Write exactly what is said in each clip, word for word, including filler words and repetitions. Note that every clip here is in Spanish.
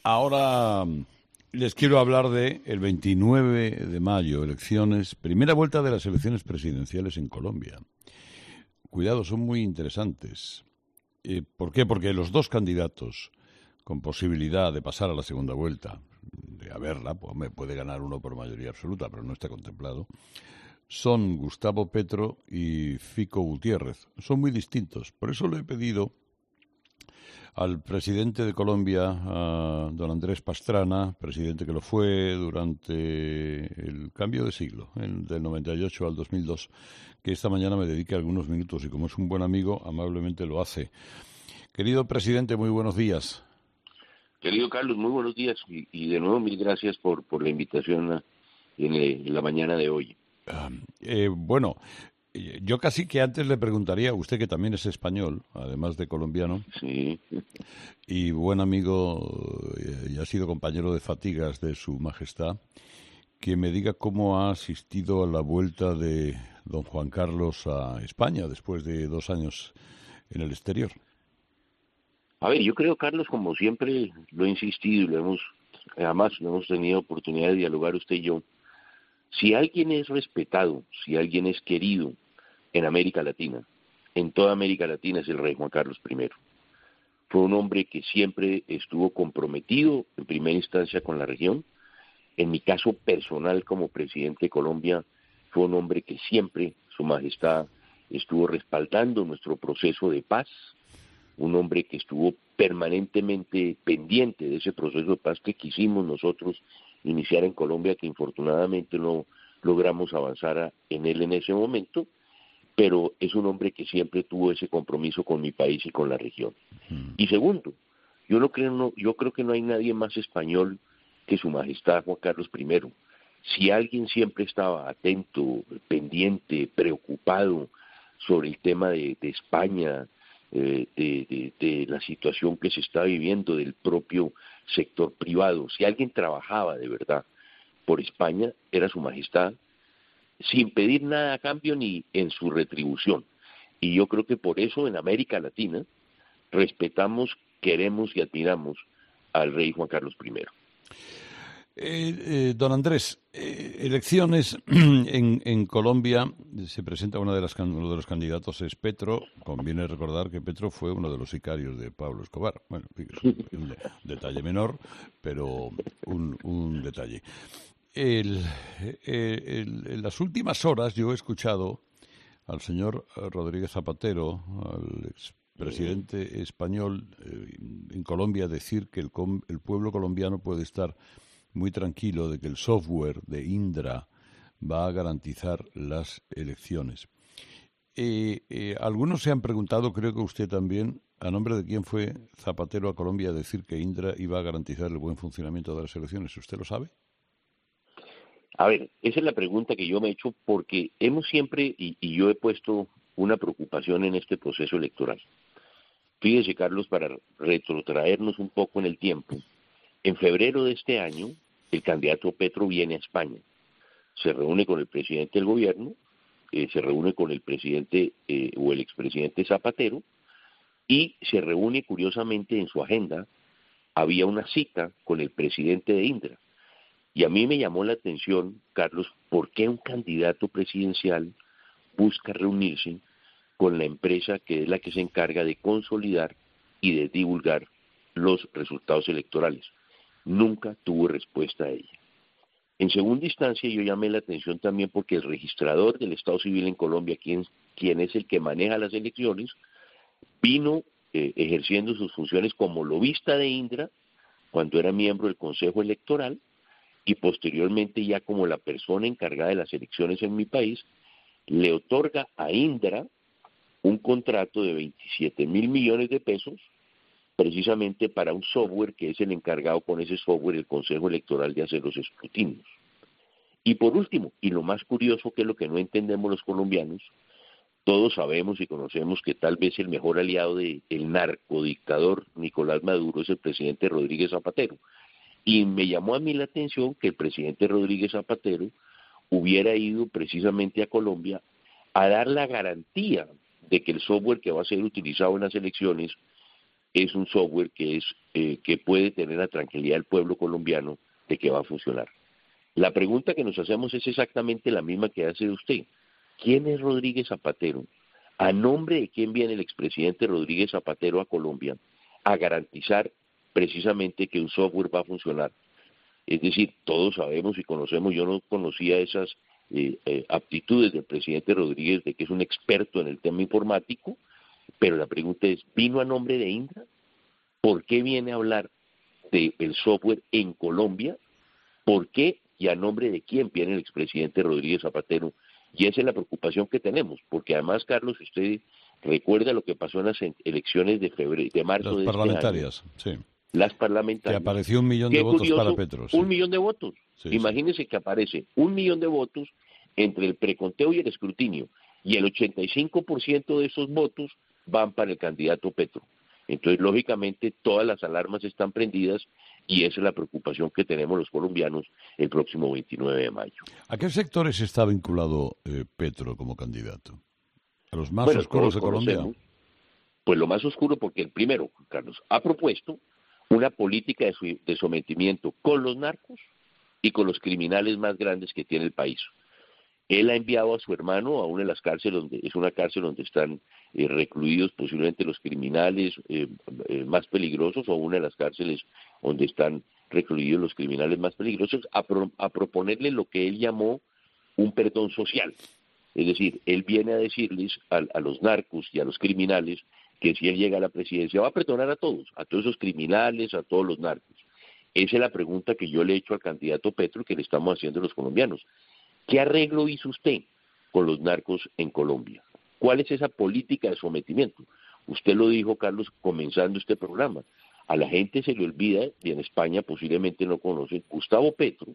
Ahora les quiero hablar de el veintinueve de mayo, elecciones, primera vuelta de las elecciones presidenciales en Colombia. Cuidado, son muy interesantes. Eh, ¿Por qué? Porque los dos candidatos con posibilidad de pasar a la segunda vuelta, de haberla, pues me puede ganar uno por mayoría absoluta, pero no está contemplado, son Gustavo Petro y Fico Gutiérrez. Son muy distintos. Por eso le he pedido al presidente de Colombia, a don Andrés Pastrana, presidente que lo fue durante el cambio de siglo, el del noventa y ocho al dos mil dos, que esta mañana me dedique algunos minutos y como es un buen amigo, amablemente lo hace. Querido presidente, muy buenos días. Querido Carlos, muy buenos días y, y de nuevo mil gracias por, por la invitación a, en, en la mañana de hoy. Uh, eh, bueno, yo casi que antes le preguntaría a usted, que también es español, además de colombiano, sí, y buen amigo eh, y ha sido compañero de fatigas de Su Majestad, que me diga cómo ha asistido a la vuelta de don Juan Carlos a España después de dos años en el exterior. A ver, yo creo, Carlos, como siempre lo he insistido y lo hemos, además lo hemos tenido oportunidad de dialogar usted y yo, si alguien es respetado, si alguien es querido en América Latina, en toda América Latina, es el rey Juan Carlos primero. Fue un hombre que siempre estuvo comprometido en primera instancia con la región. En mi caso personal como presidente de Colombia, fue un hombre que siempre, Su Majestad, estuvo respaldando nuestro proceso de paz, un hombre que estuvo permanentemente pendiente de ese proceso de paz que quisimos nosotros iniciar en Colombia, que infortunadamente no logramos avanzar en él en ese momento, pero es un hombre que siempre tuvo ese compromiso con mi país y con la región. Mm. Y segundo, yo, no creo, no, yo creo que no hay nadie más español que Su Majestad Juan Carlos primero. Si alguien siempre estaba atento, pendiente, preocupado sobre el tema de, de España, eh, de, de, de la situación que se está viviendo del propio sector privado, si alguien trabajaba de verdad por España, era Su Majestad, sin pedir nada a cambio ni en su retribución. Y yo creo que por eso en América Latina respetamos, queremos y admiramos al rey Juan Carlos primero. Eh, eh, don Andrés, eh, elecciones en, en Colombia, se presenta una de las, uno de los candidatos es Petro. Conviene recordar que Petro fue uno de los sicarios de Pablo Escobar. Bueno, es un, un detalle menor, pero un, un detalle. El, el, en las últimas horas yo he escuchado al señor Rodríguez Zapatero, al expresidente español eh, en Colombia, decir que el, el pueblo colombiano puede estar muy tranquilo de que el software de Indra va a garantizar las elecciones. Eh, eh, algunos se han preguntado, creo que usted también, a nombre de quién fue Zapatero a Colombia a decir que Indra iba a garantizar el buen funcionamiento de las elecciones. ¿Usted lo sabe? A ver, esa es la pregunta que yo me he hecho porque hemos siempre, y, y yo he puesto una preocupación en este proceso electoral. Fíjese, Carlos, para retrotraernos un poco en el tiempo, en febrero de este año, el candidato Petro viene a España, se reúne con el presidente del gobierno, eh, se reúne con el presidente eh, o el expresidente Zapatero, y se reúne, curiosamente, en su agenda, había una cita con el presidente de Indra. Y a mí me llamó la atención, Carlos, por qué un candidato presidencial busca reunirse con la empresa que es la que se encarga de consolidar y de divulgar los resultados electorales. Nunca tuvo respuesta a ella. En segunda instancia, yo llamé la atención también porque el registrador del Estado Civil en Colombia, quien, quien es el que maneja las elecciones, vino eh, ejerciendo sus funciones como lobista de Indra cuando era miembro del Consejo Electoral y posteriormente ya como la persona encargada de las elecciones en mi país, le otorga a Indra un contrato de veintisiete mil millones de pesos precisamente para un software que es el encargado con ese software el Consejo Electoral de hacer los escrutinios. Y por último, y lo más curioso que es lo que no entendemos los colombianos, todos sabemos y conocemos que tal vez el mejor aliado del narcodictador Nicolás Maduro es el presidente Rodríguez Zapatero. Y me llamó a mí la atención que el presidente Rodríguez Zapatero hubiera ido precisamente a Colombia a dar la garantía de que el software que va a ser utilizado en las elecciones es un software que, es, eh, que puede tener la tranquilidad del pueblo colombiano de que va a funcionar. La pregunta que nos hacemos es exactamente la misma que hace usted. ¿Quién es Rodríguez Zapatero? ¿A nombre de quién viene el expresidente Rodríguez Zapatero a Colombia a garantizar precisamente que un software va a funcionar? Es decir, todos sabemos y conocemos, yo no conocía esas eh, eh, aptitudes del presidente Rodríguez, de que es un experto en el tema informático, pero la pregunta es, ¿vino a nombre de Indra? ¿Por qué viene a hablar del software en Colombia? ¿Por qué y a nombre de quién viene el expresidente Rodríguez Zapatero? Y esa es la preocupación que tenemos, porque además, Carlos, usted recuerda lo que pasó en las elecciones de febrero, de marzo Las de parlamentarias, este año. sí. Las parlamentarias. Que apareció un millón Qué de votos curioso, para Petro. Sí. Un millón de votos. Sí, Imagínese sí. que aparece un millón de votos entre el preconteo y el escrutinio, y el ochenta y cinco por ciento de esos votos van para el candidato Petro. Entonces, lógicamente, todas las alarmas están prendidas y esa es la preocupación que tenemos los colombianos el próximo veintinueve de mayo. ¿A qué sectores está vinculado eh, Petro como candidato? ¿A los más bueno, oscuros de Colombia? Pues lo más oscuro porque el primero, Carlos, ha propuesto una política de, su, de sometimiento con los narcos y con los criminales más grandes que tiene el país. Él ha enviado a su hermano a una de las cárceles, donde es una cárcel donde están eh, recluidos posiblemente los criminales eh, eh, más peligrosos, o una de las cárceles donde están recluidos los criminales más peligrosos, a, pro, a proponerle lo que él llamó un perdón social. Es decir, él viene a decirles a, a los narcos y a los criminales que si él llega a la presidencia va a perdonar a todos, a todos esos criminales, a todos los narcos. Esa es la pregunta que yo le he hecho al candidato Petro, que le estamos haciendo a los colombianos. ¿Qué arreglo hizo usted con los narcos en Colombia? ¿Cuál es esa política de sometimiento? Usted lo dijo, Carlos, comenzando este programa. A la gente se le olvida, y en España posiblemente no conocen, Gustavo Petro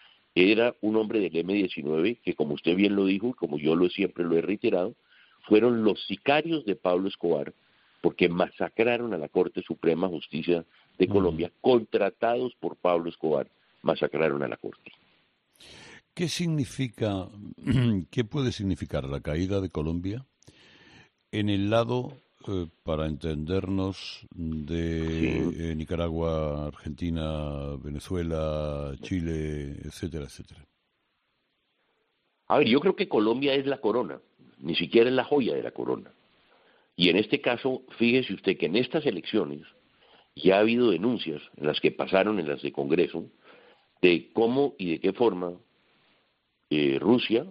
era un hombre del eme diecinueve que, como usted bien lo dijo, y como yo lo siempre lo he reiterado, fueron los sicarios de Pablo Escobar, porque masacraron a la Corte Suprema de Justicia de Colombia, uh-huh. contratados por Pablo Escobar, masacraron a la Corte. ¿Qué significa, qué puede significar la caída de Colombia en el lado, eh, para entendernos, de sí. eh, Nicaragua, Argentina, Venezuela, Chile, etcétera, etcétera? A ver, yo creo que Colombia es la corona, ni siquiera es la joya de la corona. Y en este caso, fíjese usted que en estas elecciones ya ha habido denuncias, en las que pasaron en las de Congreso, de cómo y de qué forma Eh, Rusia,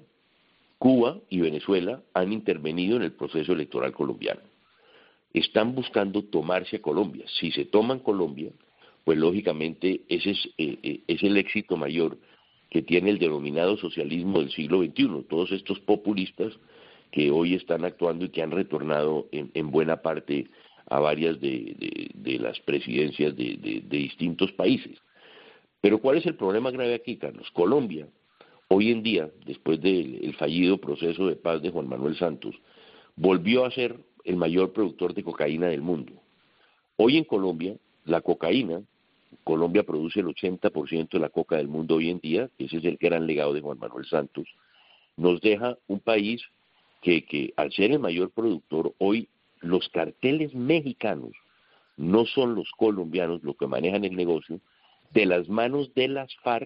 Cuba y Venezuela han intervenido en el proceso electoral colombiano. Están buscando tomarse a Colombia. Si se toman Colombia, pues lógicamente ese es, eh, es el éxito mayor que tiene el denominado socialismo del siglo veintiuno. Todos estos populistas que hoy están actuando y que han retornado en, en buena parte a varias de, de, de las presidencias de, de, de distintos países. Pero ¿cuál es el problema grave aquí, Carlos? Colombia, hoy en día, después del fallido proceso de paz de Juan Manuel Santos, volvió a ser el mayor productor de cocaína del mundo. Hoy en Colombia, la cocaína, Colombia produce el ochenta por ciento de la coca del mundo hoy en día, ese es el gran legado de Juan Manuel Santos, nos deja un país que, que al ser el mayor productor, hoy los carteles mexicanos no son los colombianos los que manejan el negocio, de las manos de las FARC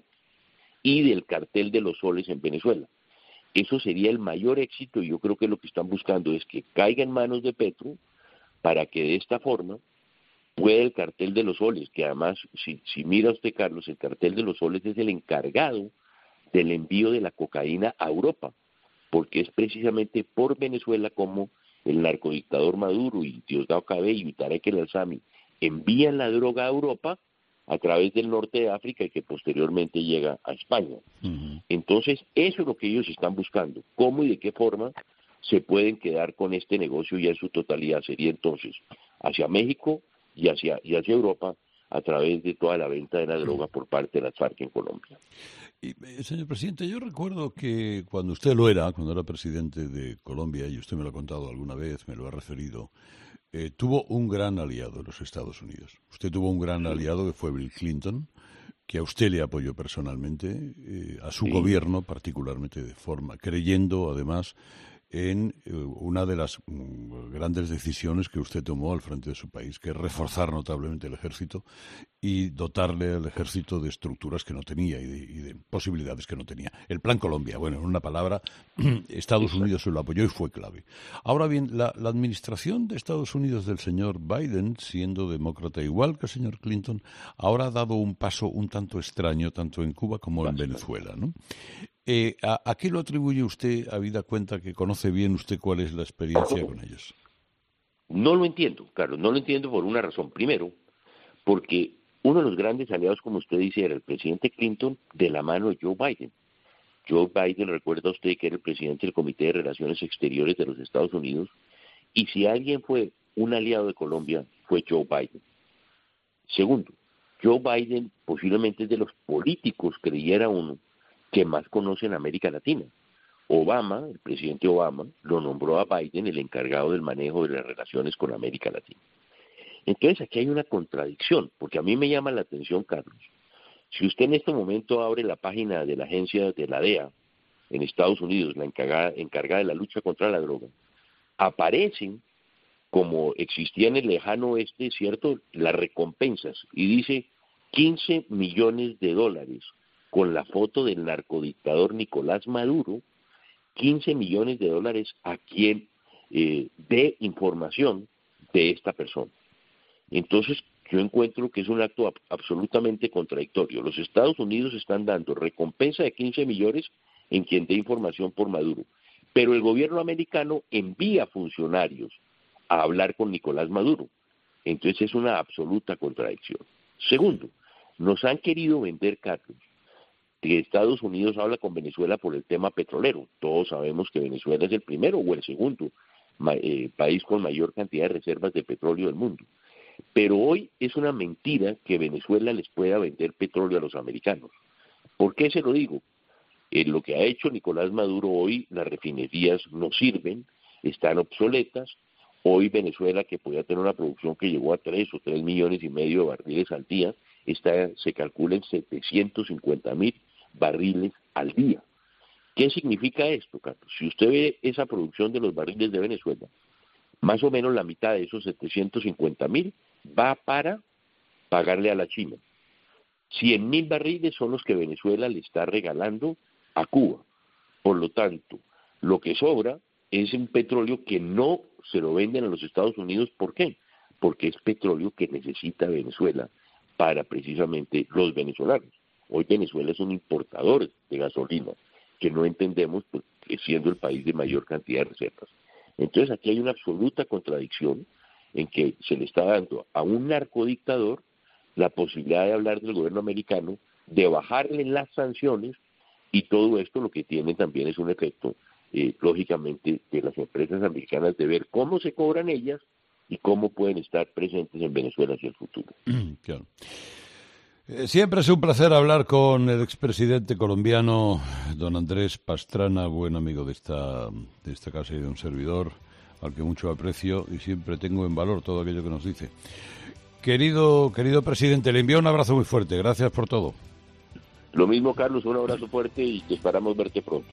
y del cartel de los soles en Venezuela. Eso sería el mayor éxito y yo creo que lo que están buscando es que caiga en manos de Petro para que de esta forma pueda el cartel de los soles, que además, si, si mira usted, Carlos, el cartel de los soles es el encargado del envío de la cocaína a Europa, porque es precisamente por Venezuela como el narcodictador Maduro y Diosdado Cabello y Tarek El Alzami envían la droga a Europa a través del norte de África y que posteriormente llega a España. Uh-huh. Entonces, eso es lo que ellos están buscando. ¿Cómo y de qué forma se pueden quedar con este negocio ya en su totalidad? Sería entonces hacia México y hacia, y hacia Europa a través de toda la venta de la droga por parte de las FARC en Colombia. Y, señor presidente, yo recuerdo que cuando usted lo era, cuando era presidente de Colombia, y usted me lo ha contado alguna vez, me lo ha referido, Eh, tuvo un gran aliado en los Estados Unidos. Usted tuvo un gran aliado que fue Bill Clinton, que a usted le apoyó personalmente, eh, a su sí. gobierno particularmente de forma, creyendo además en eh, una de las mm, grandes decisiones que usted tomó al frente de su país, que es reforzar notablemente el ejército y dotarle al ejército de estructuras que no tenía y de, y de posibilidades que no tenía. El Plan Colombia, bueno, en una palabra, Estados Unidos se lo apoyó y fue clave. Ahora bien, la, la administración de Estados Unidos del señor Biden, siendo demócrata igual que el señor Clinton, ahora ha dado un paso un tanto extraño, tanto en Cuba como en Venezuela, ¿no? Eh, ¿a, ¿A qué lo atribuye usted, habida cuenta que conoce bien usted cuál es la experiencia con ellos? No lo entiendo, Carlos, no lo entiendo por una razón. Primero, porque uno de los grandes aliados, como usted dice, era el presidente Clinton de la mano de Joe Biden. Joe Biden, recuerda usted que era el presidente del Comité de Relaciones Exteriores de los Estados Unidos, y si alguien fue un aliado de Colombia, fue Joe Biden. Segundo, Joe Biden posiblemente es de los políticos, creyera uno, que más conocen América Latina. Obama, el presidente Obama, lo nombró a Biden el encargado del manejo de las relaciones con América Latina. Entonces aquí hay una contradicción, porque a mí me llama la atención, Carlos. Si usted en este momento abre la página de la agencia de la D E A en Estados Unidos, la encargada, encargada de la lucha contra la droga, aparecen, como existía en el lejano oeste, ¿cierto?, las recompensas, y dice quince millones de dólares con la foto del narcodictador Nicolás Maduro, quince millones de dólares a quien eh, dé información de esta persona. Entonces, yo encuentro que es un acto ab- absolutamente contradictorio. Los Estados Unidos están dando recompensa de quince millones en quien dé información por Maduro, pero el gobierno americano envía funcionarios a hablar con Nicolás Maduro. Entonces es una absoluta contradicción. Segundo, nos han querido vender, Carlos, que Estados Unidos habla con Venezuela por el tema petrolero. Todos sabemos que Venezuela es el primero o el segundo ma- eh, país con mayor cantidad de reservas de petróleo del mundo. Pero hoy es una mentira que Venezuela les pueda vender petróleo a los americanos. ¿Por qué se lo digo? En lo que ha hecho Nicolás Maduro hoy, las refinerías no sirven, están obsoletas. Hoy Venezuela, que podía tener una producción que llegó a tres o tres millones y medio de barriles al día, está, se calcula en setecientos cincuenta mil barriles al día. ¿Qué significa esto, Carlos? Si usted ve esa producción de los barriles de Venezuela, más o menos la mitad de esos setecientos cincuenta mil va para pagarle a la China. cien mil barriles son los que Venezuela le está regalando a Cuba. Por lo tanto, lo que sobra es un petróleo que no se lo venden a los Estados Unidos. ¿Por qué? Porque es petróleo que necesita Venezuela para precisamente los venezolanos. Hoy Venezuela es un importador de gasolina, que no entendemos, pues, siendo el país de mayor cantidad de reservas. Entonces aquí hay una absoluta contradicción en que se le está dando a un narcodictador la posibilidad de hablar del gobierno americano, de bajarle las sanciones, y todo esto lo que tiene también es un efecto, eh, lógicamente, de las empresas americanas de ver cómo se cobran ellas y cómo pueden estar presentes en Venezuela hacia el futuro. Claro. Eh, siempre es un placer hablar con el expresidente colombiano, don Andrés Pastrana, buen amigo de esta, de esta casa y de un servidor, al que mucho aprecio y siempre tengo en valor todo aquello que nos dice. Querido, querido presidente, le envío un abrazo muy fuerte. Gracias por todo. Lo mismo, Carlos, un abrazo fuerte y esperamos verte pronto.